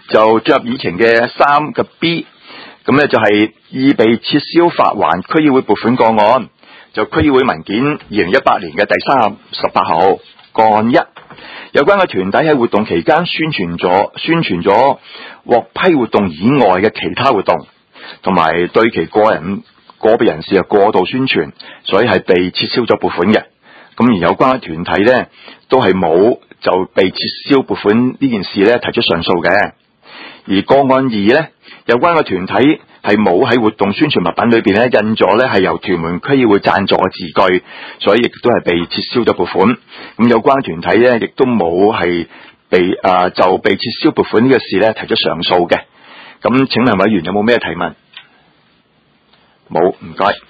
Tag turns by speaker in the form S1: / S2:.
S1: 就進入議程嘅3個 B， 咁咧就係已被撤銷發還區議會撥款個案，就區議會文件2018年嘅第18號個案1，有關嘅團體喺活動期間宣傳咗獲批活動以外嘅其他活動，同埋對其個別人士過度宣傳，所以係被撤銷咗撥款嘅。咁而有關嘅團體呢，都係冇就被撤銷撥款呢件事呢提出上訴嘅。而個案2呢，有關嘅團體係冇喺活動宣傳物品裏邊呢印咗呢係由屯門區議會贊助嘅字句，所以亦都係被撤銷咗撥款。咁有關團體呢，亦都冇係就被撤銷撥款呢個事呢提出上訴嘅。咁請問委員有冇咩提問？冇，唔該。